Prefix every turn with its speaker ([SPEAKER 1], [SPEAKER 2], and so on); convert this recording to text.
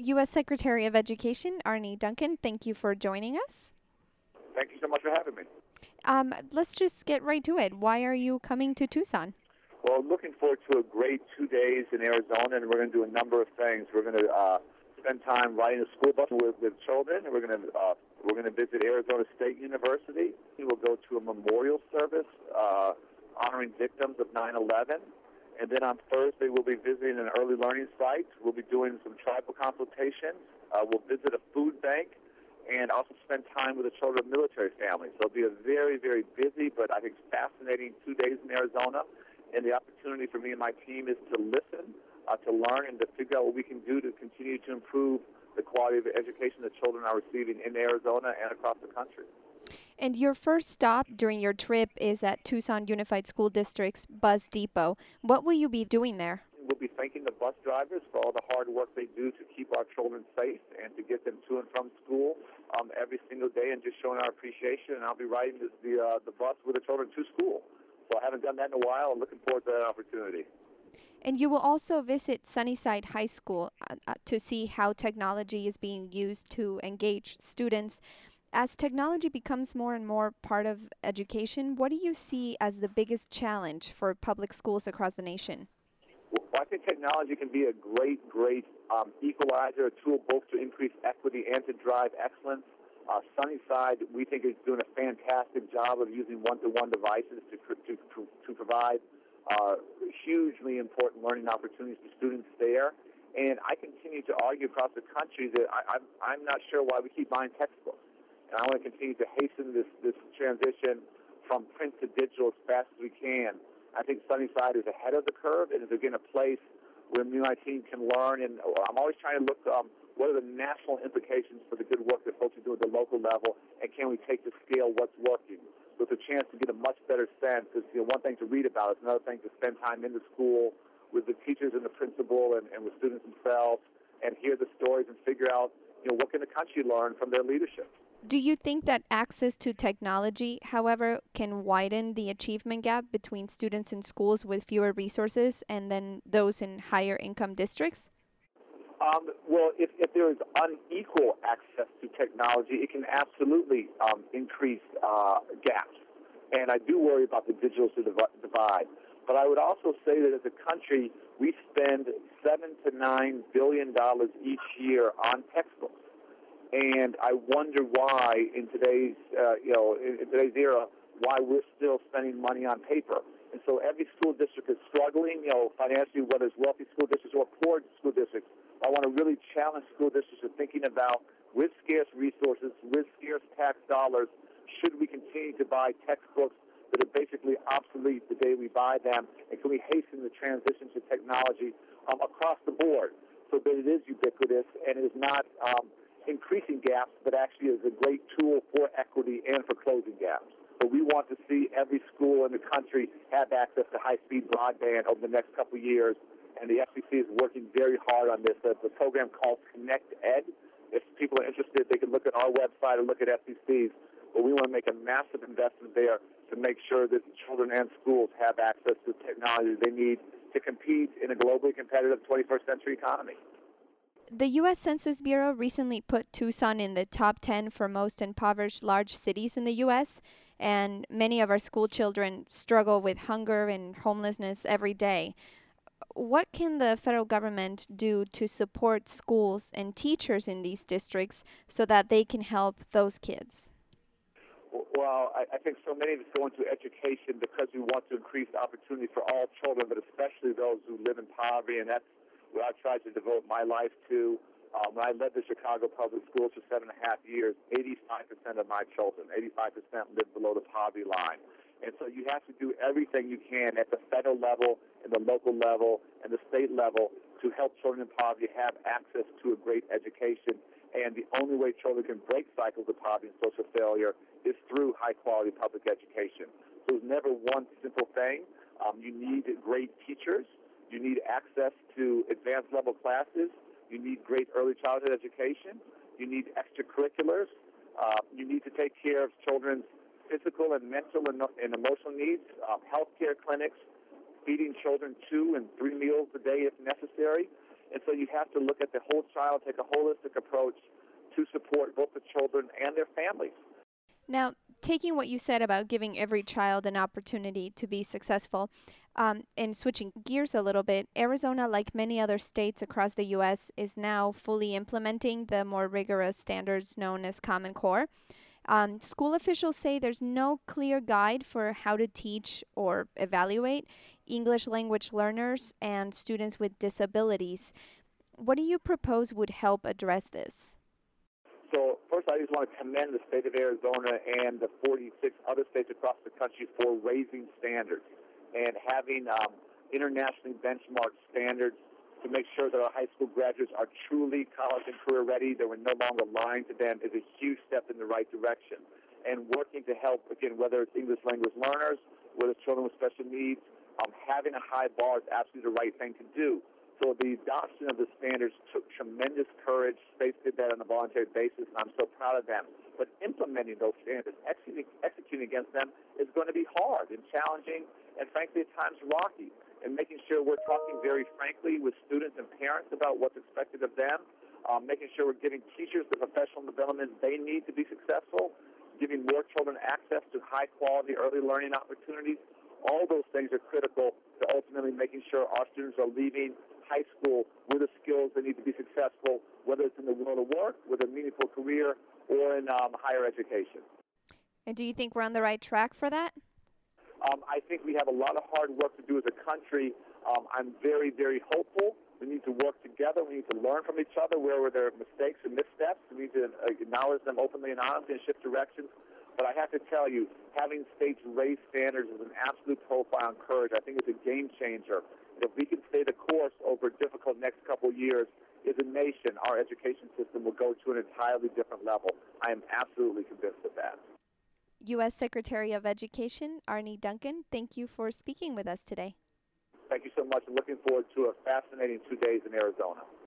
[SPEAKER 1] U.S. Secretary of Education Arne Duncan, thank you for joining us.
[SPEAKER 2] Thank you so much for having me.
[SPEAKER 1] Let's just get right to it. Why are you coming to Tucson?
[SPEAKER 2] Well, looking forward to a great 2 days in Arizona, and we're going to do a number of things. We're going to spend time riding a school bus with children, and we're going to visit Arizona State University. We'll go to a memorial service honoring victims of 9/11. And then on Thursday, we'll be visiting an early learning site. We'll be doing some tribal consultations. We'll visit a food bank and also spend time with the children of military families. So it'll be a very, very busy but I think fascinating 2 days in Arizona. And the opportunity for me and my team is to listen, to learn, and to figure out what we can do to continue to improve the quality of education that children are receiving in Arizona and across the country.
[SPEAKER 1] And your first stop during your trip is at Tucson Unified School District's Bus Depot. What will you be doing there?
[SPEAKER 2] We'll be thanking the bus drivers for all the hard work they do to keep our children safe and to get them to and from school every single day, and just showing our appreciation. And I'll be riding the bus with the children to school. So I haven't done that in a while. I'm looking forward to that opportunity.
[SPEAKER 1] And you will also visit Sunnyside High School to see how technology is being used to engage students. As technology becomes more and more part of education, what do you see as the biggest challenge for public schools across the nation?
[SPEAKER 2] Well, I think technology can be a great equalizer, a tool both to increase equity and to drive excellence. Sunnyside, we think, is doing a fantastic job of using one-to-one devices to provide hugely important learning opportunities to students there. And I continue to argue across the country that I'm not sure why we keep buying textbooks. And I want to continue to hasten this transition from print to digital as fast as we can. I think Sunnyside is ahead of the curve and is, again, a place where me and my team can learn. And I'm always trying to look what are the national implications for the good work that folks are doing at the local level, and can we take to scale what's working? So it's a chance to get a much better sense. It's one thing to read about, it's another thing to spend time in the school with the teachers and the principal and with students themselves and hear the stories and figure out, what can the country learn from their leadership.
[SPEAKER 1] Do you think that access to technology, however, can widen the achievement gap between students in schools with fewer resources and then those in higher income districts?
[SPEAKER 2] Well, if there is unequal access to technology, it can absolutely increase gaps. And I do worry about the digital divide. But I would also say that as a country, we spend $7 to $9 billion each year on textbooks. And I wonder why in today's era, why we're still spending money on paper. And so every school district is struggling, financially, whether it's wealthy school districts or poor school districts. I want to really challenge school districts to thinking about, with scarce resources, with scarce tax dollars, should we continue to buy textbooks that are basically obsolete the day we buy them, and can we hasten the transition to technology across the board so that it is ubiquitous and it is not increasing gaps, but actually is a great tool for equity and for closing gaps. But we want to see every school in the country have access to high-speed broadband over the next couple of years, and the FCC is working very hard on this. It's a program called Connect Ed. If people are interested, they can look at our website or look at FCC's. But we want to make a massive investment there to make sure that children and schools have access to technology they need to compete in a globally competitive 21st century economy.
[SPEAKER 1] The U.S. Census Bureau recently put Tucson in the top 10 for most impoverished large cities in the U.S., and many of our school children struggle with hunger and homelessness every day. What can the federal government do to support schools and teachers in these districts so that they can help those kids?
[SPEAKER 2] Well, I think so many of us go into education because we want to increase opportunity for all children, but especially those who live in poverty, and that's what I tried to devote my life to. When I led the Chicago Public Schools for 7.5 years, 85% of my children, 85% live below the poverty line. And so you have to do everything you can at the federal level, and the local level, and the state level to help children in poverty have access to a great education. And the only way children can break cycles of poverty and social failure is through high-quality public education. So there's never one simple thing. You need great teachers. You need access to advanced level classes. You need great early childhood education. You need extracurriculars. You need to take care of children's physical and mental and emotional needs, health care clinics, feeding children 2 and 3 meals a day if necessary. And so you have to look at the whole child, take a holistic approach to support both the children and their families.
[SPEAKER 1] Now, taking what you said about giving every child an opportunity to be successful, and switching gears a little bit, Arizona, like many other states across the U.S., is now fully implementing the more rigorous standards known as Common Core. School officials say there's no clear guide for how to teach or evaluate English language learners and students with disabilities. What do you propose would help address this?
[SPEAKER 2] So first, I just want to commend the state of Arizona and the 46 other states across the country for raising standards and having internationally benchmarked standards to make sure that our high school graduates are truly college and career ready, that we're no longer lying to them, is a huge step in the right direction. And working to help, again, whether it's English language learners, whether it's children with special needs, having a high bar is absolutely the right thing to do. So the adoption of the standards took tremendous courage. States did that on a voluntary basis, and I'm so proud of them. But implementing those standards, executing against them, is going to be hard and challenging and, frankly, at times rocky. And making sure we're talking very frankly with students and parents about what's expected of them, making sure we're giving teachers the professional development they need to be successful, giving more children access to high-quality early learning opportunities. All those things are critical to ultimately making sure our students are leaving high school with the skills they need to be successful, whether it's in the world of work, with a meaningful career, or in higher education.
[SPEAKER 1] And do you think we're on the right track for that?
[SPEAKER 2] I think we have a lot of hard work to do as a country. I'm very, very hopeful. We need to work together. We need to learn from each other where there are mistakes and missteps. We need to acknowledge them openly and honestly and shift directions. But I have to tell you, having states raise standards is an absolute profile and courage. I think it's a game changer. If we can stay the course over a difficult next couple of years, as a nation, our education system will go to an entirely different level. I am absolutely convinced of that.
[SPEAKER 1] U.S. Secretary of Education Arne Duncan, thank you for speaking with us today.
[SPEAKER 2] Thank you so much. I'm looking forward to a fascinating 2 days in Arizona.